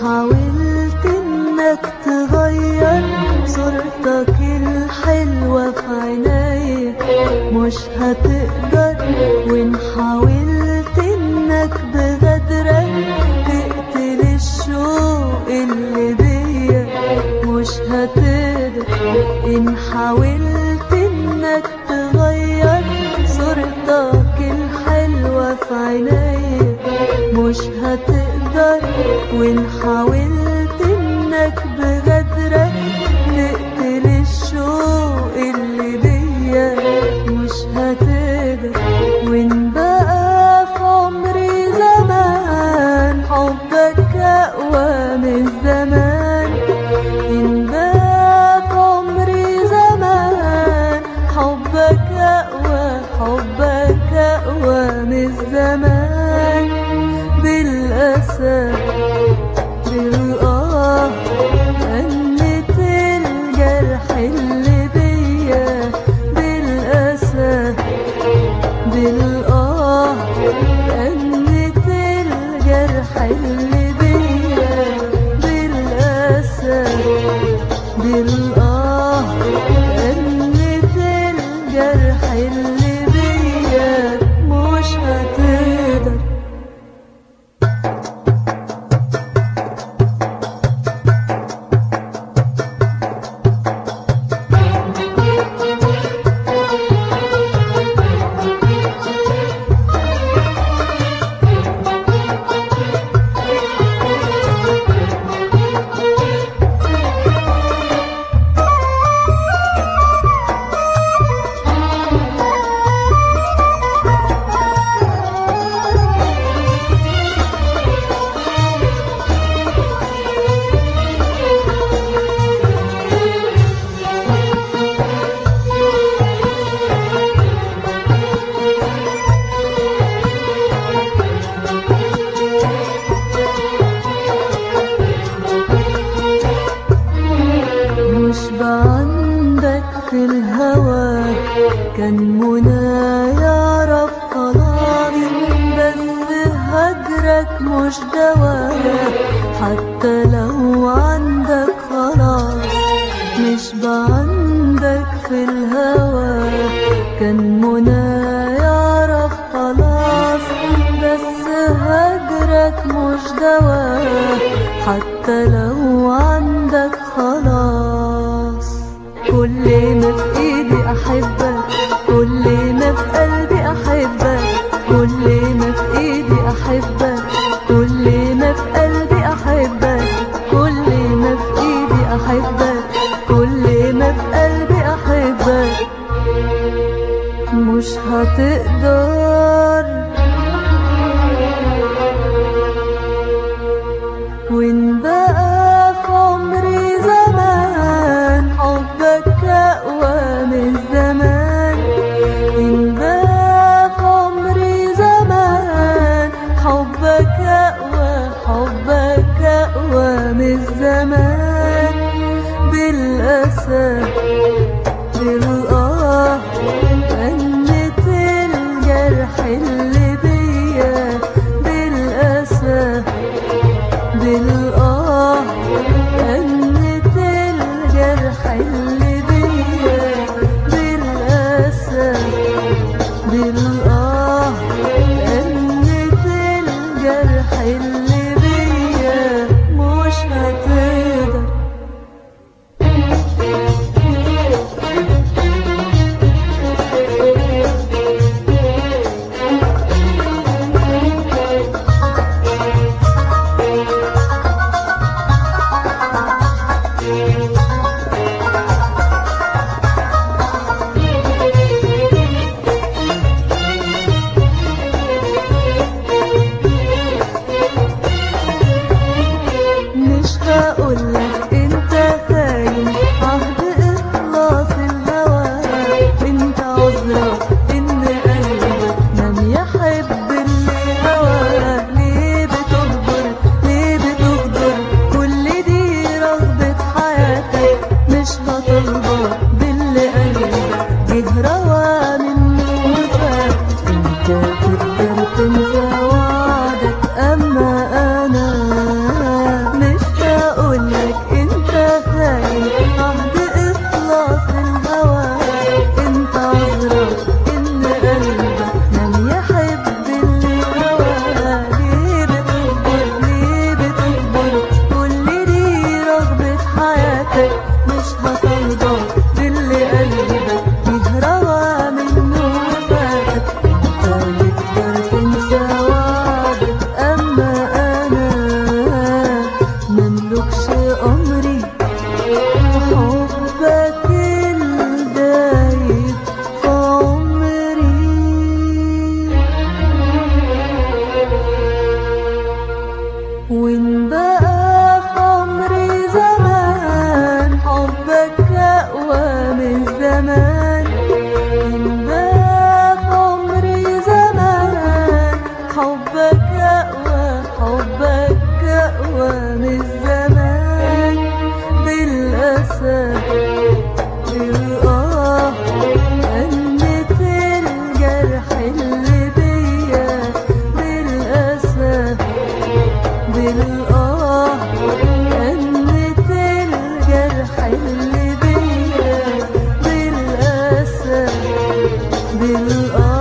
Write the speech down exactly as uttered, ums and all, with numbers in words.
حاولت انك تغير صورتك الحلوة في عينيا مش هتقدر، وان حاولت انك بغدرك تقتل الشوق اللي بيا مش هتقدر. ان حاولت انك تغير صورتك الحلوة في عينيا مش هتقدر، وان حاولت انك بغدرك تقتل الشوق اللي بيا مش هتقدر. وان بقى في عمري زمان حبك اقوى من الزمان، ان بقى في عمري زمان حبك اقوى حبك اقوى من الزمان. بالأسى بالآه أنت الجرح اللي بيا، بالأسى بالآه أنت الجرح اللي بيا، بالأسى بالآه أنت الجرح اللي بيا مش هتقدر. في الهوى كان منى يعرف خلاص، بس هجرك مش دواء حتى لو عندك خلاص. مش بعندك في الهوى كان منى يعرف خلاص، بس هجرك مش دواء حتى لو عندك خلاص. كل ما في ايدي احبك، كل ما في قلبي احبك، كل ما في ايدي احبك، كل ما في قلبي احبك، كل ما في ايدي احبك، كل ما في قلبي احبك مش هتقدر. وان بقى في عمري زمان حبك اقوى من الزمان، ان بقى في عمري زمان حبك اقوى حبك اقوى من الزمان. بالاسى بالآه أنت الجرح اللي بيا، بالاسى بالآه أنت الجرح اللي بيا، بالأسى بالآه أنت الجرح اللي بيا مش هتقدر. وإن بقى في عمري زمان حبك أقوى من زمان. إن بقى في عمري زمان حبك أقوى، حبك أقوى من زمان. بالأسف بالآه أنت الجرح اللي بيا، بالأسف بالآه أنت الجرح اللي بيا، بالأسف بالآه